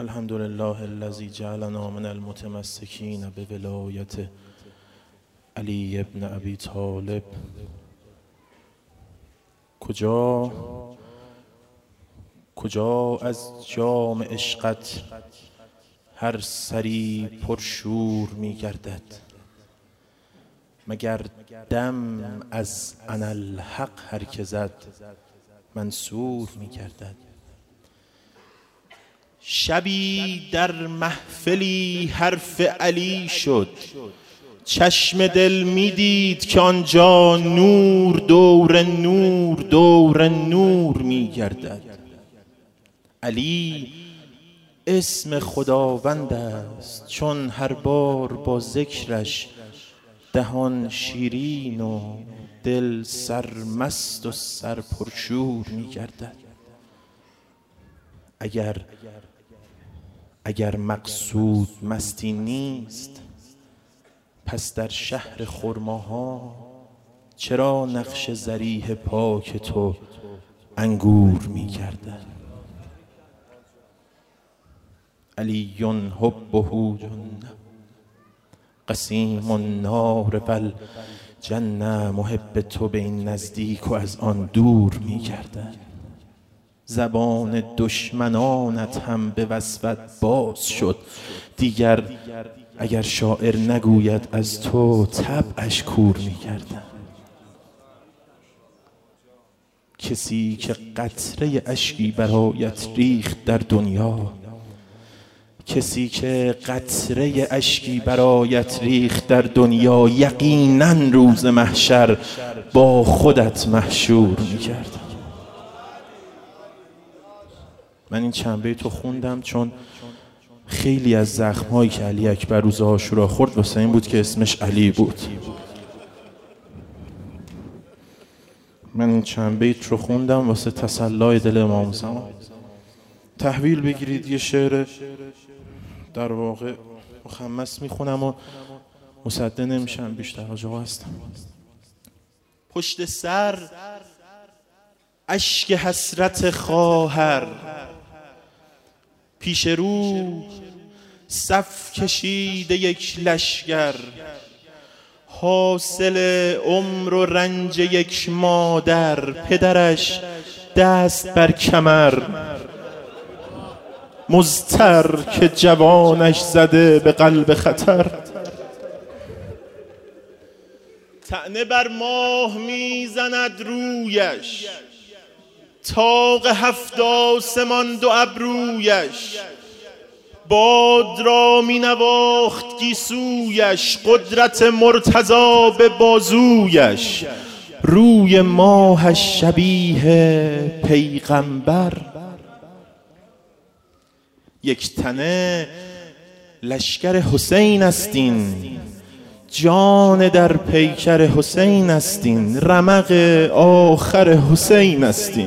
الحمد لله الذي جعلنا من المتمسكين بولایت علی ابن ابی طالب. کجا از جام عشقت هر سری پرشور می گردد، مگر دم از اناالحق هر که زد منصور می گردد. شبی در محفلی حرف علی شد، چشم دل می دید که آنجا نور دور نور می گردد. علی اسم خداوند است، چون هر بار با ذکرش دهان شیرین و دل سرمست و سر پرشور می گردد. اگر مقصود مستی نیست، پس در شهر خرماها چرا نقش ضریح پاک تو انگور می گردد؟ علی حبه جنة قسیم النار بل جنة. محب تو به این نزدیک و از آن دور می گردد. زبان دشمنانت هم به وصفت باز شد، دیگر اگر شاعر نگوید از تو طبعش کور می گردد. کسی که قطره اشکی برایت ریخت در دنیا، کسی که قطره اشکی برایت ریخت در دنیا، یقینا روز محشر با خودت محشور می گردد. من این چند بیت رو خوندم چون خیلی از زخم‌هایی که علی اکبر روز عاشورا خورد واسه این بود که اسمش علی بود. من این چند بیت رو خوندم واسه تسلای دل امام زمان. تحویل بگیرید، یه شعر در واقع مخمس میخونم و مصدق نمیشم، بیشتر آجا هستم. پشت سر اشک حسرت خواهر، پیش رو صف کشیده یک لشگر، حاصل عمر و رنج یک مادر، پدرش دست بر کمر، مضطر که جوانش زده به قلب خطر. طعنه بر ماه میزند رویش، طاق هفت آسمان دو ابرویش، باد را می نواخت گیسویش، قدرت مرتضی به بازویش، روی ماهش شبیه پیغمبر. یک تنه لشکر حسین استین، جان در پیکر حسین استین، رمق آخر حسین استین،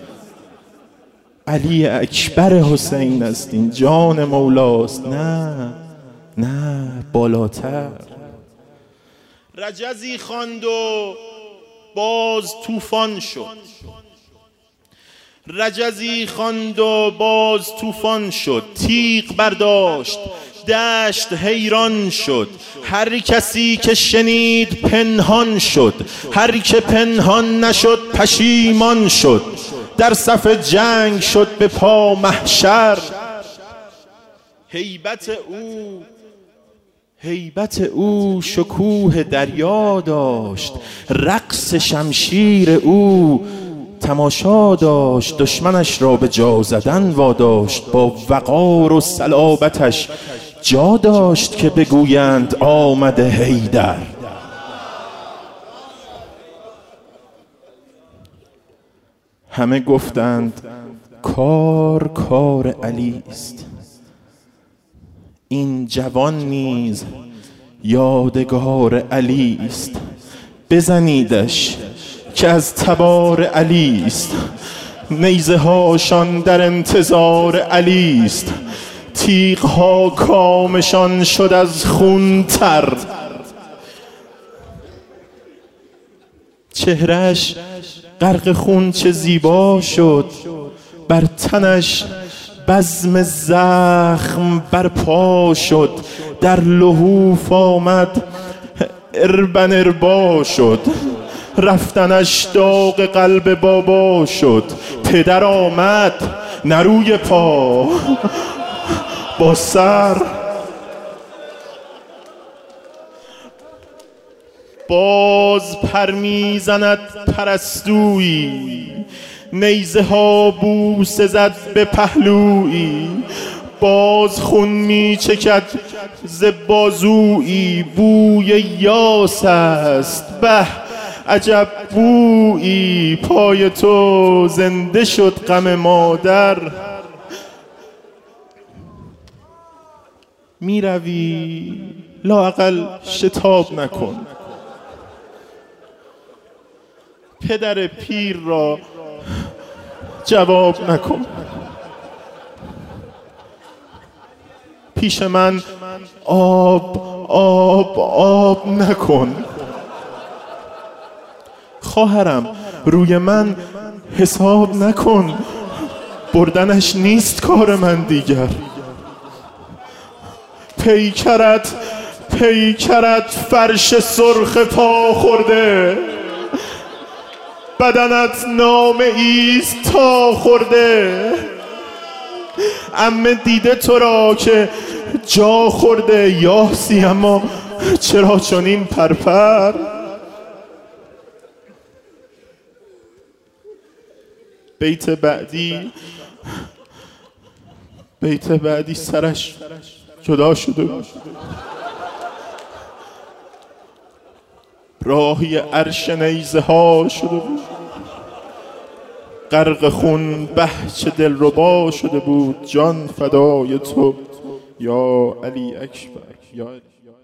علی اکبر حسین استین، جان مولاست نه بالاتر. رجزی خواند و باز طوفان شد، رجزی خواند و باز طوفان شد، تیغ برداشت دشت حیران شد، هر کسی که شنید پنهان شد، هر که پنهان نشد پشیمان شد، در صف جنگ شد به پا محشر. هیبت او شکوه دریا داشت، رقص شمشیر او تماشا داشت، دشمنش را به جا زدن واداشت، با وقار و صلابتش جا داشت که بگویند آمده حیدر. همه گفتند کار علی است، این جوان نیز یادگار علی است، بزنیدش که از تبار علی است، نیزه هاشان در انتظار علی است، تیغ ها کامشان شد از خون تر، چهرش غرق خون چه زیبا شد، بر تنش بزم زخم برپا شد، در لحوف آمد اربن اربا شد. رفتنش داغ قلب بابا شد، پدر آمد نه روی پا با سر. باز پر میزند پرستویی، نیزه ها بوسه زد به پهلویی. باز خون می چکد ز بازویی، بوی یاس است به عجب بویی. پای تو زنده شد غم مادر، می روی لااقل شتاب نکن. پدر پیر را جواب نکن. پیش من آب نکن. خواهرم روی من حساب نکن، بردنش نیست کار من دیگر. پیکرت فرش سرخ پا خورده، بدنت نامه ایست تا خورده. عمه دیده تو را که جا خورده، یاسی اما چرا چنین پرپر؟ بیت بعدی سرش جدا شده، راهی عرش نیزه ها شده بود. غرق خون بهچه دلربا شده بود، جان فدای تو یا علی اکبر یا